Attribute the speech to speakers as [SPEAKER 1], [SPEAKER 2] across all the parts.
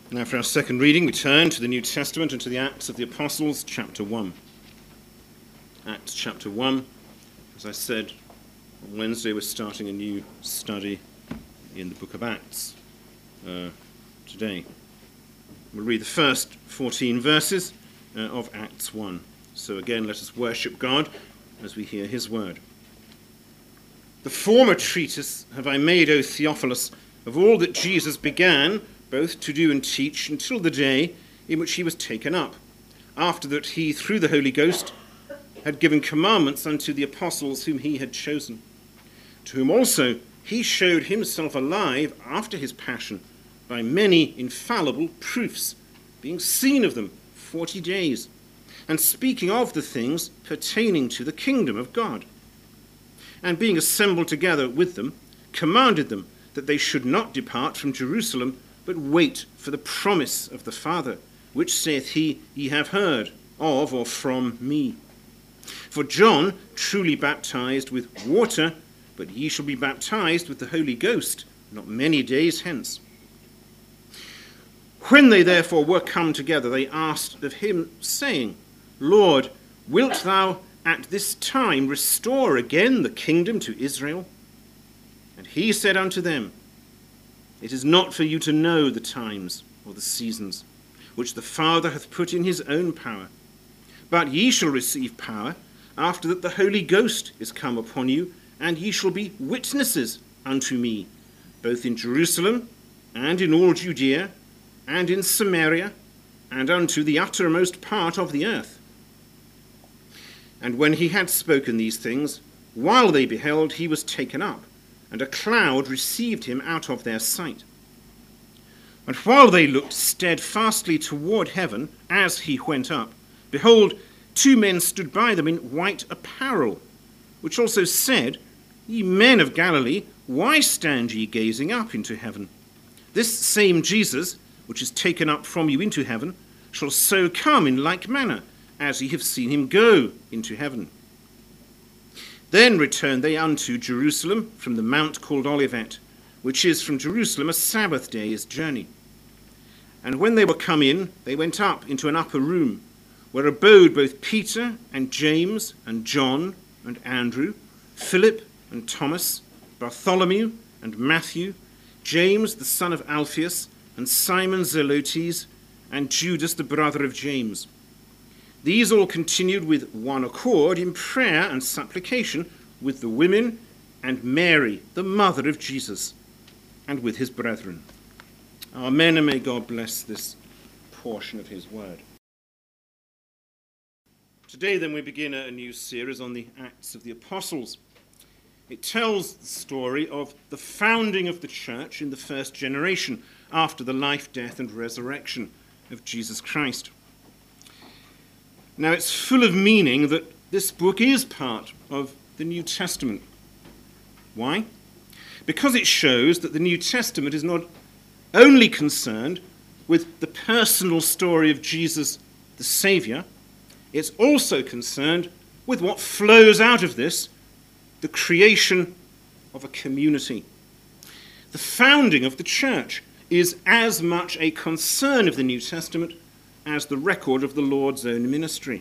[SPEAKER 1] Now for our second reading, we turn to the New Testament and to the Acts of the Apostles, chapter 1. Acts chapter 1. As I said, on Wednesday we're starting a new study in the book of Acts today. We'll read the first 14 verses of Acts 1. So again, let us worship God as we hear his word. The former treatise have I made, O Theophilus, of all that Jesus began both to do and teach until the day in which he was taken up, after that he, through the Holy Ghost, had given commandments unto the apostles whom he had chosen, to whom also he showed himself alive after his passion by many infallible proofs, being seen of them 40 days, and speaking of the things pertaining to the kingdom of God. And being assembled together with them, commanded them that they should not depart from Jerusalem, but wait for the promise of the Father, which saith he, Ye have heard of or from me. For John truly baptized with water, but ye shall be baptized with the Holy Ghost not many days hence. When they therefore were come together, they asked of him, saying, Lord, wilt thou at this time restore again the kingdom to Israel? And he said unto them, It is not for you to know the times or the seasons, which the Father hath put in his own power. But ye shall receive power, after that the Holy Ghost is come upon you, and ye shall be witnesses unto me, both in Jerusalem, and in all Judea, and in Samaria, and unto the uttermost part of the earth. And when he had spoken these things, while they beheld, he was taken up, and a cloud received him out of their sight. And while they looked steadfastly toward heaven as he went up, behold, 2 men stood by them in white apparel, which also said, Ye men of Galilee, why stand ye gazing up into heaven? This same Jesus, which is taken up from you into heaven, shall so come in like manner, as ye have seen him go into heaven. Then returned they unto Jerusalem from the mount called Olivet, which is from Jerusalem a Sabbath day's journey. And when they were come in, they went up into an upper room, where abode both Peter and James and John and Andrew, Philip and Thomas, Bartholomew and Matthew, James the son of Alphaeus, and Simon Zelotes, and Judas the brother of James. These all continued with one accord in prayer and supplication with the women and Mary, the mother of Jesus, and with his brethren. Amen, and may God bless this portion of his word. Today, then, we begin a new series on the Acts of the Apostles. It tells the story of the founding of the church in the first generation after the life, death, and resurrection of Jesus Christ. Now, it's full of meaning that this book is part of the New Testament. Why? Because it shows that the New Testament is not only concerned with the personal story of Jesus the Saviour, it's also concerned with what flows out of this, the creation of a community. The founding of the church is as much a concern of the New Testament as the record of the Lord's own ministry.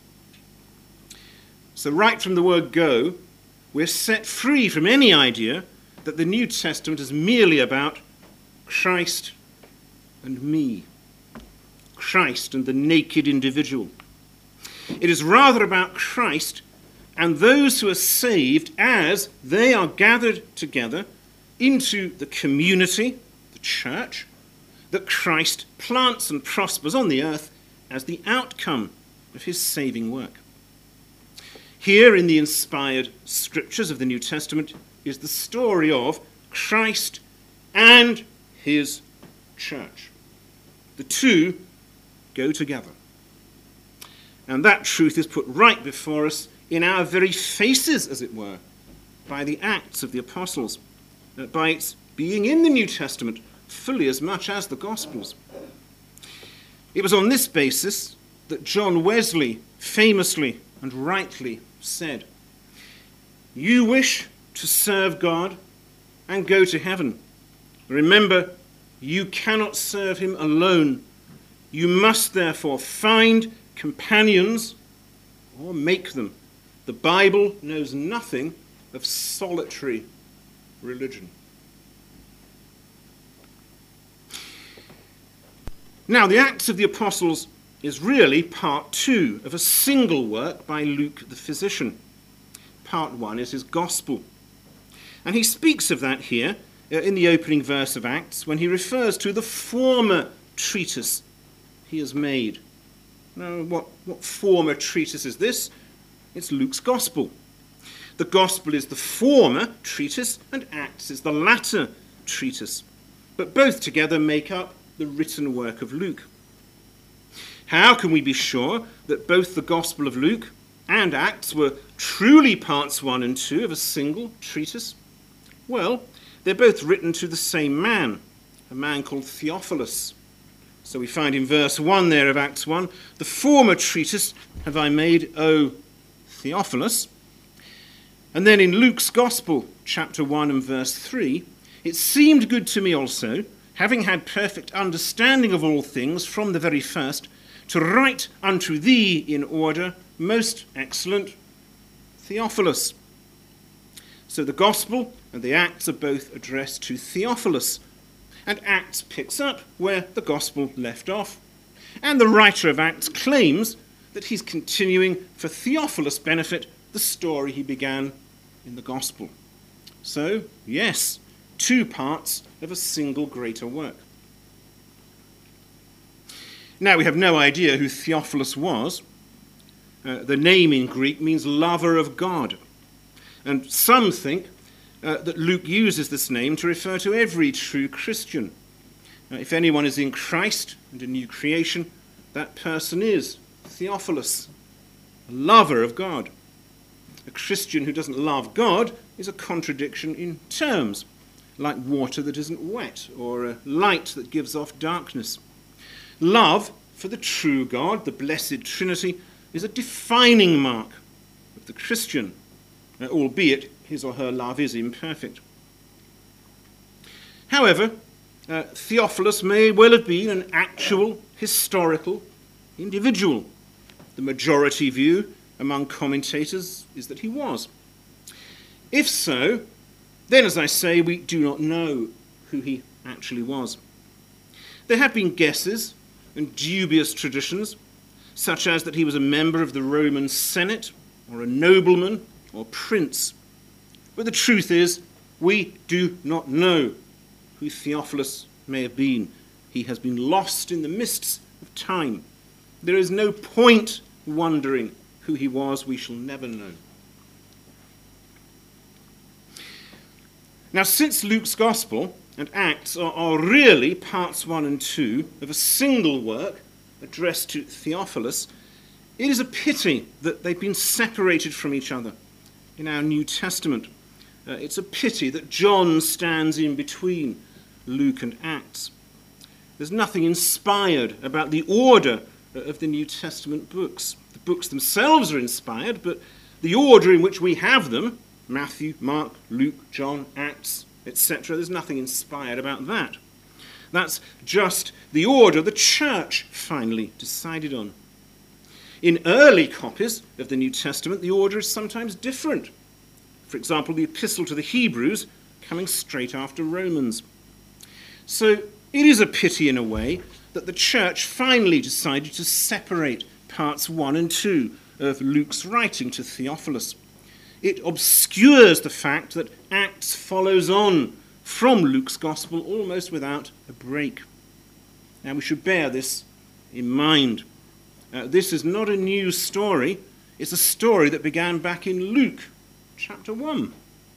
[SPEAKER 1] So right from the word go, we're set free from any idea that the New Testament is merely about Christ and me, Christ and the naked individual. It is rather about Christ and those who are saved as they are gathered together into the community, the church, that Christ plants and prospers on the earth as the outcome of his saving work. Here in the inspired scriptures of the New Testament is the story of Christ and his church. The two go together. And that truth is put right before us in our very faces, as it were, by the Acts of the Apostles, by its being in the New Testament fully as much as the Gospels. It was on this basis that John Wesley famously and rightly said, "You wish to serve God and go to heaven. Remember, You cannot serve him alone. You must therefore find companions or make them. The Bible knows nothing of solitary religion. Now, the Acts of the Apostles is really part 2 of a single work by Luke the physician. Part 1 is his gospel. And he speaks of that here in the opening verse of Acts when he refers to the former treatise he has made. Now, what former treatise is this? It's Luke's gospel. The gospel is the former treatise and Acts is the latter treatise. But both together make up the written work of Luke. How can we be sure that both the Gospel of Luke and Acts were truly parts 1 and 2 of a single treatise? Well, they're both written to the same man, a man called Theophilus. So we find in verse 1 there of Acts 1, the former treatise have I made, O Theophilus. And then in Luke's Gospel, chapter 1 and verse 3, it seemed good to me also, having had perfect understanding of all things from the very first, to write unto thee in order, most excellent Theophilus. So the Gospel and the Acts are both addressed to Theophilus, and Acts picks up where the Gospel left off. And the writer of Acts claims that he's continuing for Theophilus' benefit the story he began in the Gospel. So, yes, 2 parts of a single greater work. Now, we have no idea who Theophilus was. The name in Greek means lover of God. And some think that Luke uses this name to refer to every true Christian. If anyone is in Christ and a new creation, that person is Theophilus, a lover of God. A Christian who doesn't love God is a contradiction in terms, like water that isn't wet or a light that gives off darkness. Love for the true God, the blessed Trinity, is a defining mark of the Christian, albeit his or her love is imperfect. However, Theophilus may well have been an actual historical individual. The majority view among commentators is that he was. If so, then, as I say, we do not know who he actually was. There have been guesses and dubious traditions, such as that he was a member of the Roman Senate, or a nobleman, or prince. But the truth is, we do not know who Theophilus may have been. He has been lost in the mists of time. There is no point wondering who he was. We shall never know. Now, since Luke's Gospel and Acts are really parts 1 and 2 of a single work addressed to Theophilus, it is a pity that they've been separated from each other in our New Testament. It's a pity that John stands in between Luke and Acts. There's nothing inspired about the order of the New Testament books. The books themselves are inspired, but the order in which we have them, Matthew, Mark, Luke, John, Acts, etc., there's nothing inspired about that. That's just the order the church finally decided on. In early copies of the New Testament, the order is sometimes different. For example, the Epistle to the Hebrews coming straight after Romans. So it is a pity in a way that the church finally decided to separate parts 1 and 2 of Luke's writing to Theophilus. It obscures the fact that Acts follows on from Luke's Gospel almost without a break. Now we should bear this in mind. This is not a new story. It's a story that began back in Luke chapter 1.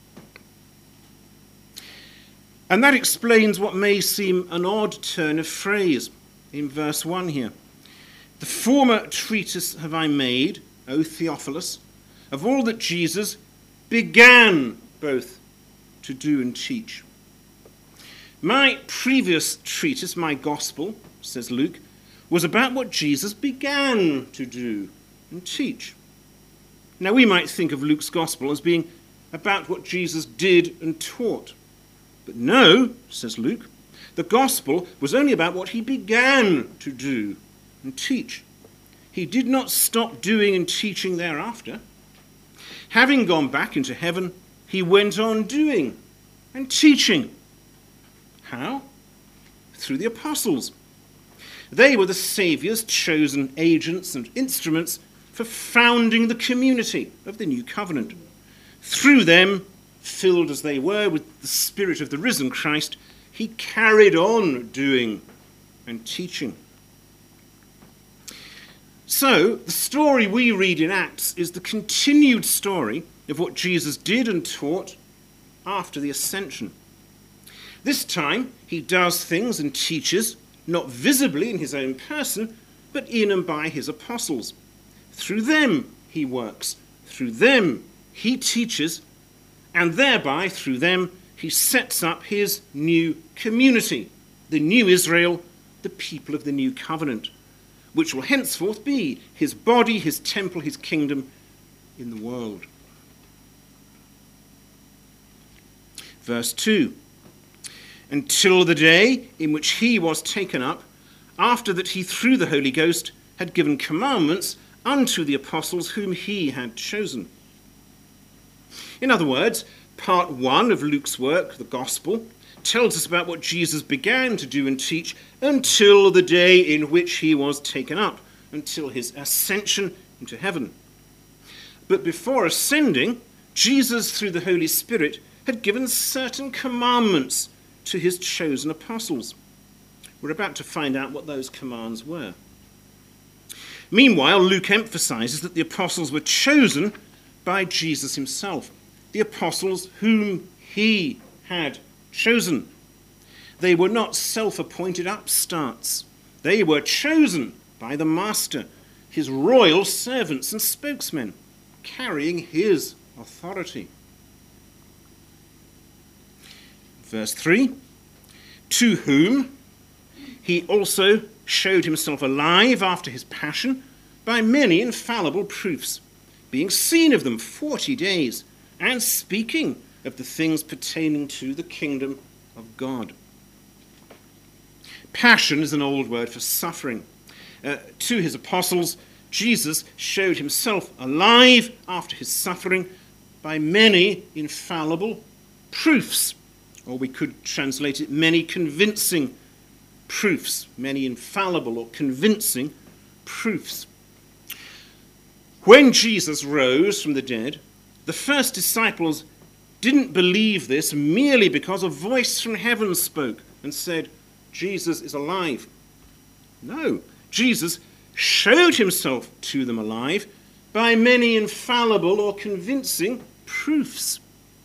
[SPEAKER 1] And that explains what may seem an odd turn of phrase in verse 1 here. The former treatise have I made, O Theophilus, of all that Jesus began both to do and teach. My previous treatise, my gospel, says Luke, was about what Jesus began to do and teach. Now we might think of Luke's gospel as being about what Jesus did and taught. But no, says Luke, The gospel was only about what he began to do and teach. He did not stop doing and teaching thereafter. Having gone back into heaven, he went on doing and teaching. How? Through the apostles. They were the Saviour's chosen agents and instruments for founding the community of the new covenant. Through them, filled as they were with the Spirit of the risen Christ, he carried on doing and teaching. So, the story we read in Acts is the continued story of what Jesus did and taught after the ascension. This time, he does things and teaches, not visibly in his own person, but in and by his apostles. Through them, he works. Through them, he teaches. And thereby, through them, he sets up his new community, the new Israel, the people of the new covenant, which will henceforth be his body, his temple, his kingdom in the world. Verse 2. Until the day in which he was taken up, after that he through the Holy Ghost had given commandments unto the apostles whom he had chosen. In other words, part 1 of Luke's work, the Gospel, tells us about what Jesus began to do and teach until the day in which he was taken up, until his ascension into heaven. But before ascending, Jesus, through the Holy Spirit, had given certain commandments to his chosen apostles. We're about to find out what those commands were. Meanwhile, Luke emphasizes that the apostles were chosen by Jesus himself, the apostles whom he had chosen. They were not self-appointed upstarts. They were chosen by the Master, his royal servants and spokesmen, carrying his authority. Verse 3, to whom he also showed himself alive after his passion by many infallible proofs, being seen of them 40 days, and speaking of the things pertaining to the kingdom of God. Passion is an old word for suffering. To his apostles, Jesus showed himself alive after his suffering by many infallible proofs. Or we could translate it, many convincing proofs, many infallible or convincing proofs. When Jesus rose from the dead, the first disciples didn't believe this merely because a voice from heaven spoke and said, Jesus is alive. No, Jesus showed himself to them alive by many infallible or convincing proofs.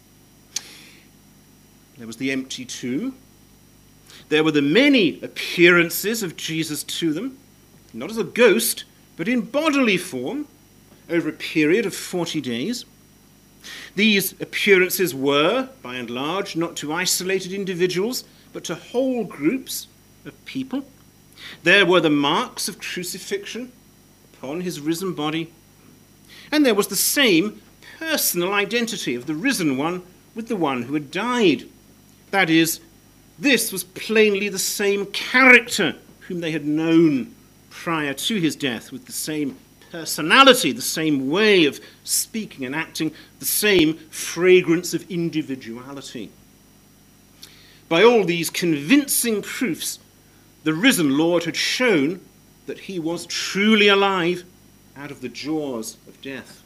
[SPEAKER 1] There was the empty tomb. There were the many appearances of Jesus to them, not as a ghost, but in bodily form, over a period of 40 days. These appearances were, by and large, not to isolated individuals, but to whole groups of people. There were the marks of crucifixion upon his risen body, and there was the same personal identity of the risen one with the one who had died. That is, this was plainly the same character whom they had known prior to his death, with the same personality, the same way of speaking and acting, the same fragrance of individuality. By all these convincing proofs, the risen Lord had shown that he was truly alive out of the jaws of death.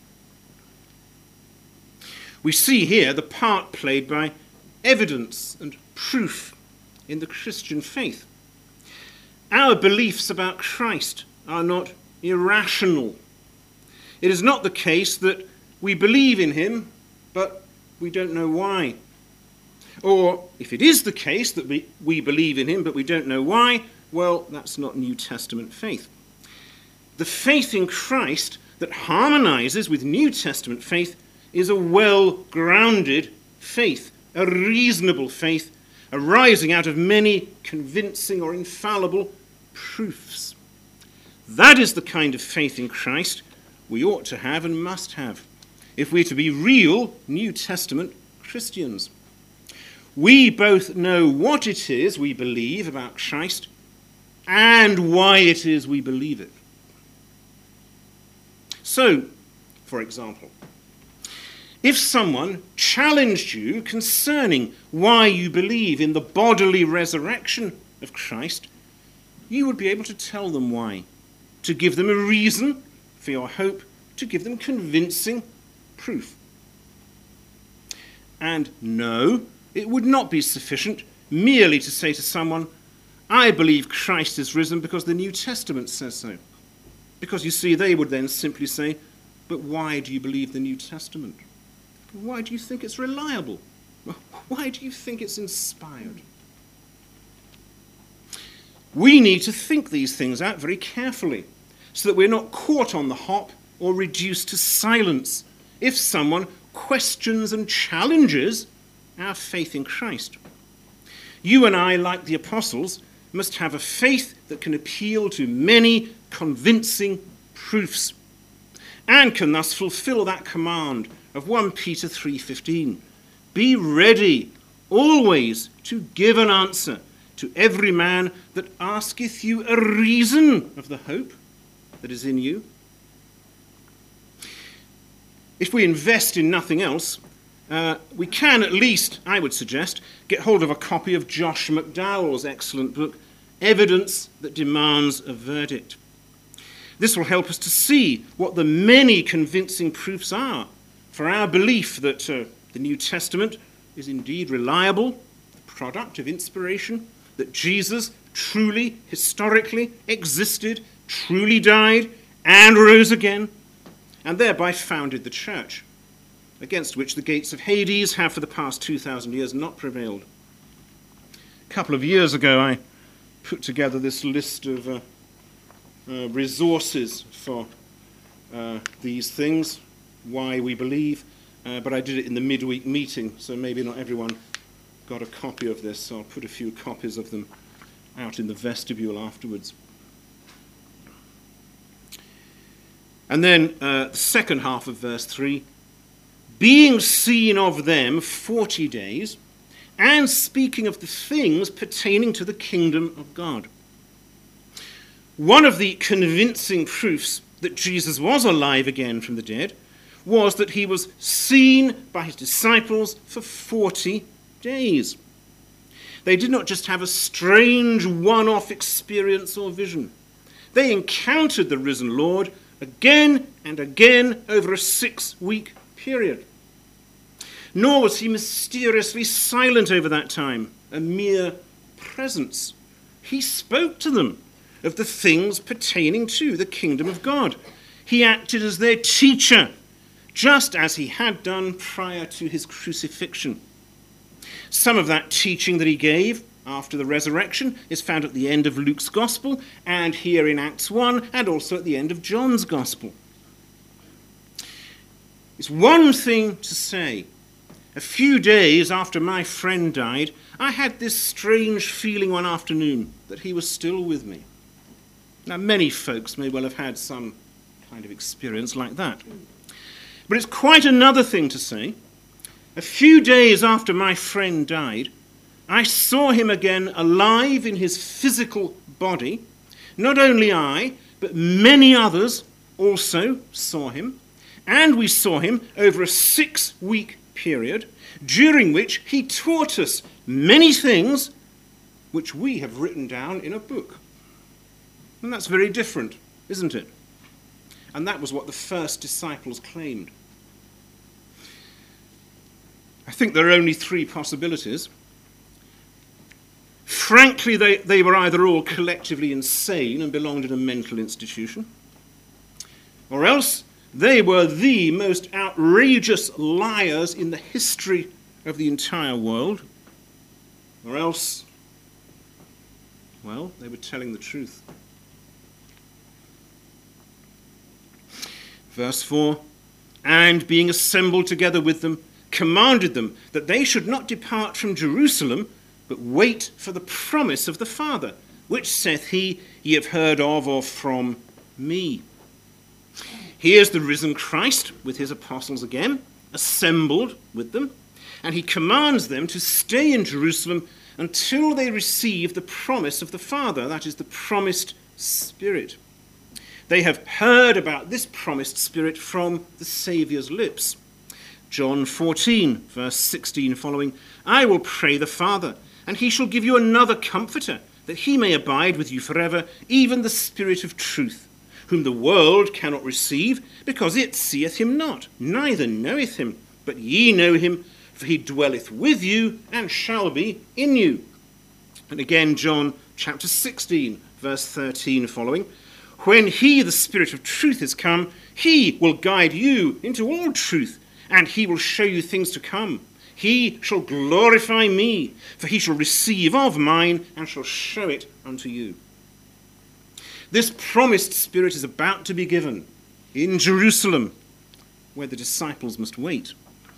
[SPEAKER 1] We see here the part played by evidence and proof in the Christian faith. Our beliefs about Christ are not irrational. It is not the case that we believe in him, but we don't know why. Or if it is the case that we believe in him, but we don't know why, well, that's not New Testament faith. The faith in Christ that harmonizes with New Testament faith is a well-grounded faith, a reasonable faith, arising out of many convincing or infallible proofs. That is the kind of faith in Christ we ought to have and must have if we're to be real New Testament Christians. we both know what it is we believe about Christ and why it is we believe it. So, for example, if someone challenged you concerning why you believe in the bodily resurrection of Christ, you would be able to tell them why, to give them a reason for your hope, to give them convincing proof. And no, it would not be sufficient merely to say to someone, I believe Christ is risen because the New Testament says so. Because you see, they would then simply say, but why do you believe the New Testament? Why do you think it's reliable? Why do you think it's inspired? We need to think these things out very carefully so that we're not caught on the hop or reduced to silence if someone questions and challenges our faith in Christ. You and I, like the apostles, must have a faith that can appeal to many convincing proofs and can thus fulfill that command of 1 Peter 3:15. Be ready always to give an answer to every man that asketh you a reason of the hope that is in you. If we invest in nothing else, we can at least, I would suggest, get hold of a copy of Josh McDowell's excellent book, Evidence That Demands a Verdict. This will help us to see what the many convincing proofs are for our belief that the New Testament is indeed reliable, the product of inspiration, that Jesus truly, historically existed, truly died, and rose again, and thereby founded the church, against which the gates of Hades have for the past 2,000 years not prevailed. A couple of years ago, I put together this list of resources for these things, why we believe, but I did it in the midweek meeting, so maybe not everyone got a copy of this, so I'll put a few copies of them out in the vestibule afterwards. And then the second half of verse 3, being seen of them 40 days, and speaking of the things pertaining to the kingdom of God. One of the convincing proofs that Jesus was alive again from the dead was that he was seen by his disciples for 40 days. They did not just have a strange one-off experience or vision. They encountered the risen Lord again and again over a 6-week period. Nor was he mysteriously silent over that time, a mere presence. He spoke to them of the things pertaining to the kingdom of God. He acted as their teacher, just as he had done prior to his crucifixion. Some of that teaching that he gave after the resurrection is found at the end of Luke's Gospel, and here in Acts 1, and also at the end of John's Gospel. It's one thing to say, a few days after my friend died, I had this strange feeling one afternoon that he was still with me. Now, many folks may well have had some kind of experience like that. But it's quite another thing to say, a few days after my friend died, I saw him again alive in his physical body. Not only I, but many others also saw him. And we saw him over a 6-week period, during which he taught us many things which we have written down in a book. And that's very different, isn't it? And that was what the first disciples claimed. I think there are only 3 possibilities. Frankly, they were either all collectively insane and belonged in a mental institution, or else they were the most outrageous liars in the history of the entire world, or else, well, they were telling the truth. Verse 4, and being assembled together with them, commanded them that they should not depart from Jerusalem, but wait for the promise of the Father, which saith he, ye have heard of or from me. Here's the risen Christ with his apostles again, assembled with them. And he commands them to stay in Jerusalem until they receive the promise of the Father, that is, the promised Spirit. They have heard about this promised Spirit from the Saviour's lips. John 14, verse 16 following, I will pray the Father, and he shall give you another Comforter, that he may abide with you forever, even the Spirit of truth, whom the world cannot receive, because it seeth him not, neither knoweth him. But ye know him, for he dwelleth with you, and shall be in you. And again, John chapter 16, verse 13 following, when he, the Spirit of truth, is come, he will guide you into all truth, and he will show you things to come. He shall glorify me, for he shall receive of mine, and shall show it unto you. This promised Spirit is about to be given in Jerusalem, where the disciples must wait.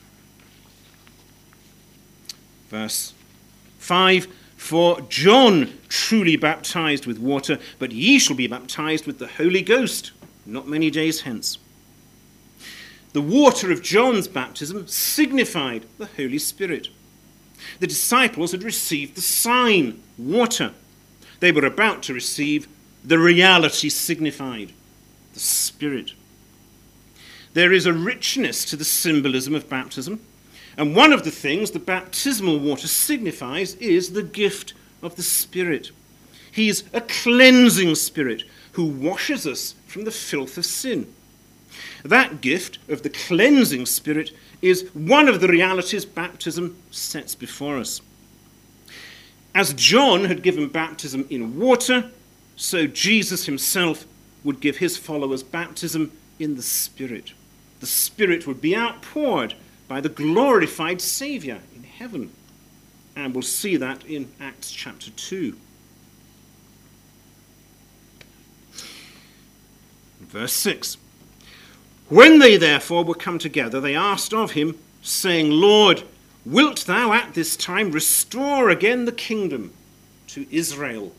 [SPEAKER 1] Verse 5, for John truly baptized with water, but ye shall be baptized with the Holy Ghost not many days hence. The water of John's baptism signified the Holy Spirit. The disciples had received the sign, water. They were about to receive the reality signified, the Spirit. There is a richness to the symbolism of baptism, and one of the things the baptismal water signifies is the gift of the Spirit. He is a cleansing Spirit who washes us from the filth of sin. That gift of the cleansing Spirit is one of the realities baptism sets before us. As John had given baptism in water, so Jesus himself would give his followers baptism in the Spirit. The Spirit would be outpoured by the glorified Saviour in heaven. And we'll see that in Acts chapter 2. Verse 6. When they therefore were come together, they asked of him, saying, Lord, wilt thou at this time restore again the kingdom to Israel?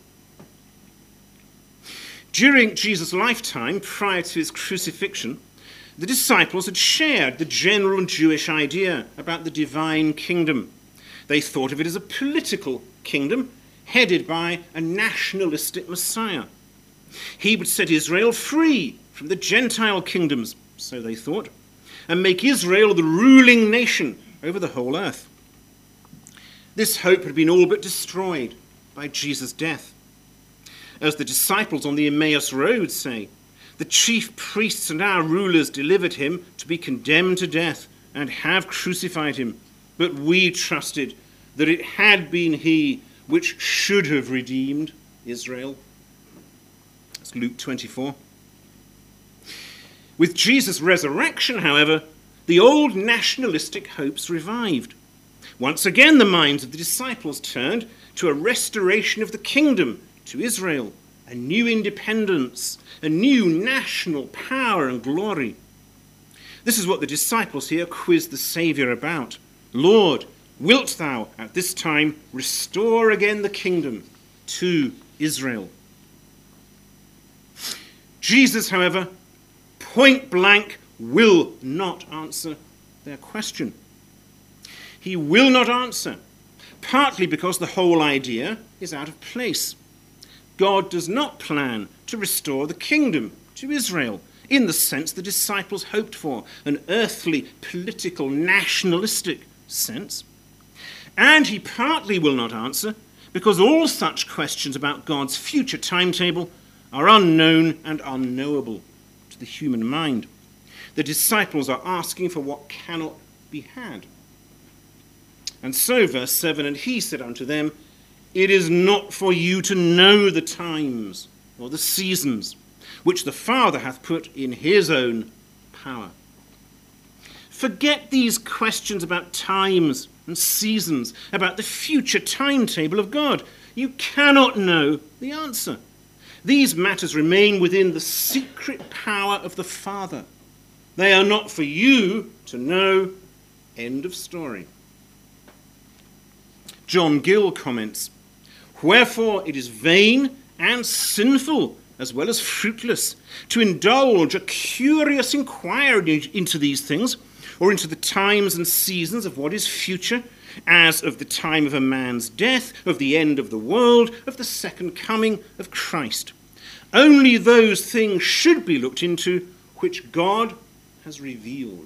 [SPEAKER 1] During Jesus' lifetime, prior to his crucifixion, the disciples had shared the general Jewish idea about the divine kingdom. They thought of it as a political kingdom headed by a nationalistic Messiah. He would set Israel free from the Gentile kingdoms, so they thought, and make Israel the ruling nation over the whole earth. This hope had been all but destroyed by Jesus' death. As the disciples on the Emmaus Road say, the chief priests and our rulers delivered him to be condemned to death and have crucified him. But we trusted that it had been he which should have redeemed Israel. That's Luke 24. With Jesus' resurrection, however, the old nationalistic hopes revived. Once again, the minds of the disciples turned to a restoration of the kingdom to Israel, a new independence, a new national power and glory. This is what the disciples here quiz the Saviour about. Lord, wilt thou at this time restore again the kingdom to Israel? Jesus, however, point blank will not answer their question. He will not answer, partly because the whole idea is out of place. God does not plan to restore the kingdom to Israel in the sense the disciples hoped for, an earthly, political, nationalistic sense. And he partly will not answer because all such questions about God's future timetable are unknown and unknowable to the human mind. The disciples are asking for what cannot be had. And so, verse 7, and he said unto them, it is not for you to know the times or the seasons which the Father hath put in his own power. Forget these questions about times and seasons, about the future timetable of God. You cannot know the answer. These matters remain within the secret power of the Father. They are not for you to know. End of story. John Gill comments, wherefore it is vain and sinful, as well as fruitless, to indulge a curious inquiry into these things, or into the times and seasons of what is future, as of the time of a man's death, of the end of the world, of the second coming of Christ. Only those things should be looked into which God has revealed.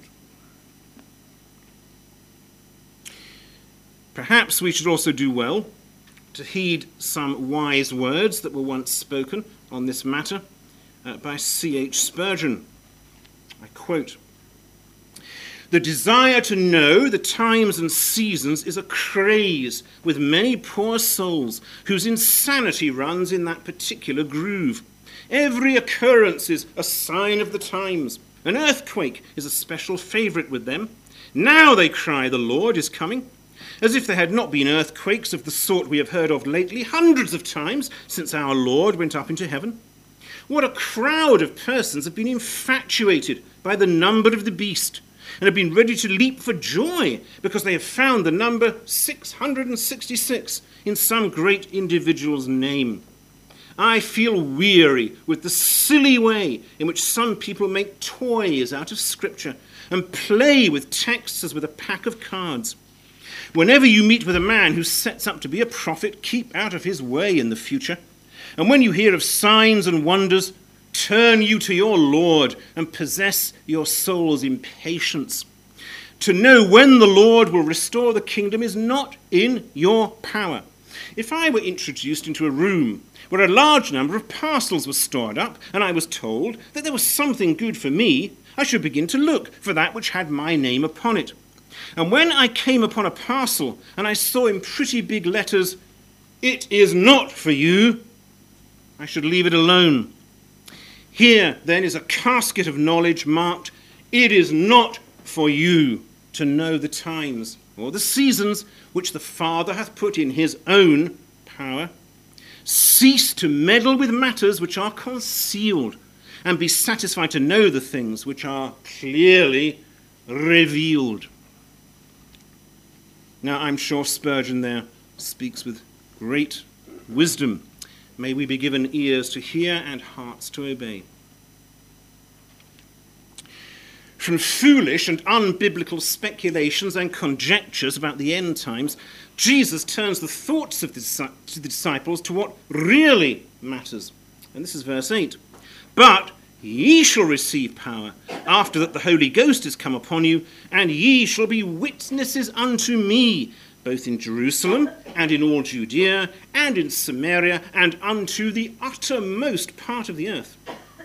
[SPEAKER 1] Perhaps we should also do well to heed some wise words that were once spoken on this matter by C.H. Spurgeon. I quote, "The desire to know the times and seasons is a craze with many poor souls whose insanity runs in that particular groove. Every occurrence is a sign of the times. An earthquake is a special favourite with them. Now, they cry, the Lord is coming. As if there had not been earthquakes of the sort we have heard of lately hundreds of times since our Lord went up into heaven. What a crowd of persons have been infatuated by the number of the beast, and have been ready to leap for joy because they have found the number 666 in some great individual's name. I feel weary with the silly way in which some people make toys out of Scripture and play with texts as with a pack of cards. Whenever you meet with a man who sets up to be a prophet, keep out of his way in the future. And when you hear of signs and wonders, turn you to your Lord and possess your soul's impatience. To know when the Lord will restore the kingdom is not in your power. If I were introduced into a room where a large number of parcels were stored up, and I was told that there was something good for me, I should begin to look for that which had my name upon it. And when I came upon a parcel, and I saw in pretty big letters, 'It is not for you,' I should leave it alone. Here, then, is a casket of knowledge marked, 'It is not for you to know the times or the seasons which the Father hath put in his own power. Cease to meddle with matters which are concealed, and be satisfied to know the things which are clearly revealed.'" Now, I'm sure Spurgeon there speaks with great wisdom. May we be given ears to hear and hearts to obey. From foolish and unbiblical speculations and conjectures about the end times, Jesus turns the thoughts of the disciples to what really matters. And this is verse 8. "But ye shall receive power, after that the Holy Ghost is come upon you, and ye shall be witnesses unto me, both in Jerusalem and in all Judea and in Samaria and unto the uttermost part of the earth."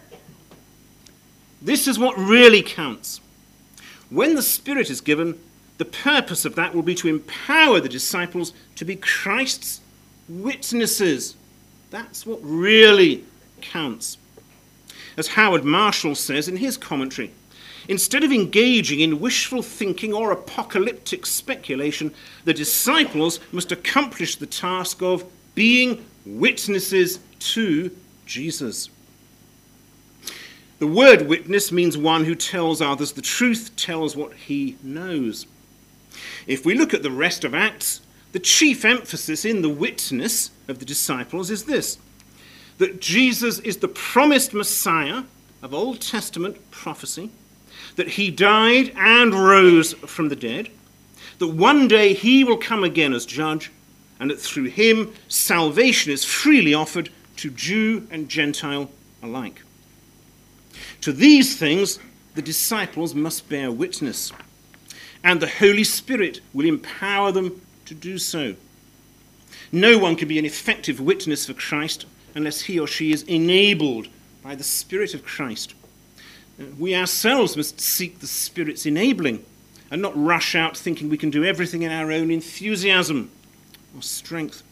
[SPEAKER 1] This is what really counts. When the Spirit is given, the purpose of that will be to empower the disciples to be Christ's witnesses. That's what really counts. As Howard Marshall says in his commentary, instead of engaging in wishful thinking or apocalyptic speculation, the disciples must accomplish the task of being witnesses to Jesus. The word witness means one who tells others the truth, tells what he knows. If we look at the rest of Acts, the chief emphasis in the witness of the disciples is this: that Jesus is the promised Messiah of Old Testament prophecy, that he died and rose from the dead, that one day he will come again as judge, and that through him salvation is freely offered to Jew and Gentile alike. To these things the disciples must bear witness, and the Holy Spirit will empower them to do so. No one can be an effective witness for Christ unless he or she is enabled by the Spirit of Christ. We ourselves must seek the Spirit's enabling and not rush out thinking we can do everything in our own enthusiasm or strength.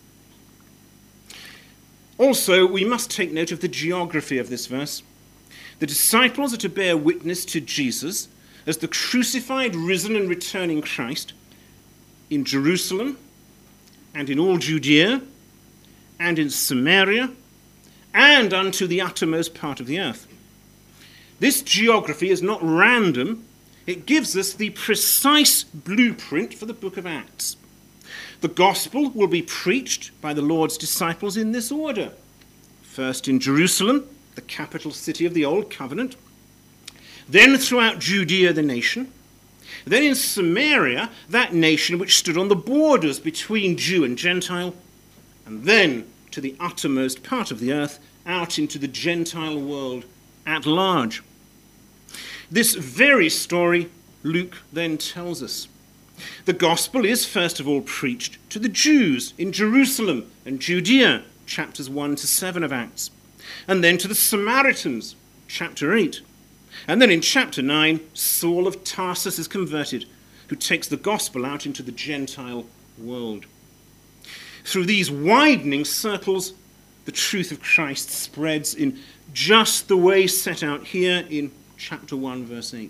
[SPEAKER 1] Also, we must take note of the geography of this verse. The disciples are to bear witness to Jesus as the crucified, risen, and returning Christ in Jerusalem and in all Judea and in Samaria and unto the uttermost part of the earth. This geography is not random. It gives us the precise blueprint for the book of Acts. The gospel will be preached by the Lord's disciples in this order. First in Jerusalem, the capital city of the Old Covenant, then throughout Judea the nation, Then in Samaria, that nation which stood on the borders between Jew and Gentile, and then to the uttermost part of the earth, out into the Gentile world at large. This very story Luke then tells us. The gospel is first of all preached to the Jews in Jerusalem and Judea, chapters 1 to 7 of Acts, and then to the Samaritans, chapter 8. And then in chapter 9, Saul of Tarsus is converted, who takes the gospel out into the Gentile world. Through these widening circles, the truth of Christ spreads in just the way set out here in chapter 1, verse 8.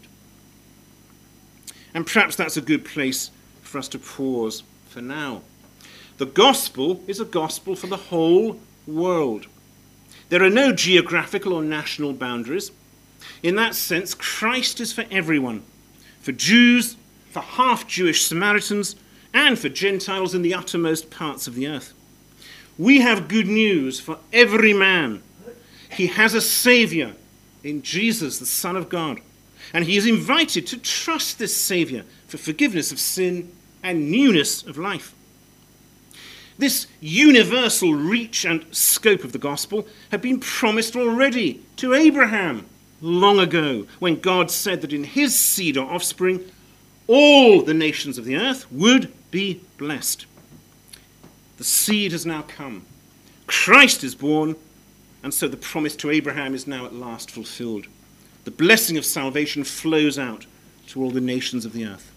[SPEAKER 1] And perhaps that's a good place for us to pause for now. The gospel is a gospel for the whole world. There are no geographical or national boundaries. In that sense, Christ is for everyone, for Jews, for half-Jewish Samaritans, and for Gentiles in the uttermost parts of the earth. We have good news for every man. He has a Saviour in Jesus, the Son of God, and he is invited to trust this Saviour for forgiveness of sin and newness of life. This universal reach and scope of the gospel had been promised already to Abraham long ago, when God said that in his seed or offspring, all the nations of the earth would be blessed. The seed has now come. Christ is born, and so the promise to Abraham is now at last fulfilled. The blessing of salvation flows out to all the nations of the earth.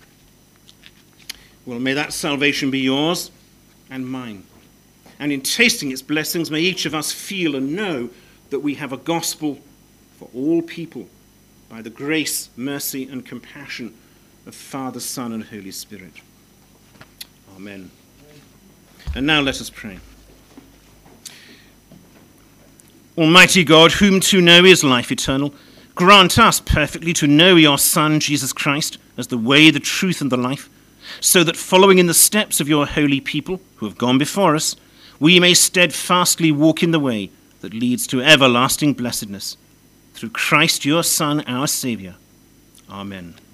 [SPEAKER 1] Well, may that salvation be yours and mine. And in tasting its blessings, may each of us feel and know that we have a gospel for all people by the grace, mercy, and compassion of Father, Son, and Holy Spirit. Amen. And now let us pray. Almighty God, whom to know is life eternal, grant us perfectly to know your Son, Jesus Christ, as the way, the truth, and the life, so that following in the steps of your holy people who have gone before us, we may steadfastly walk in the way that leads to everlasting blessedness. Through Christ your Son, our Saviour. Amen.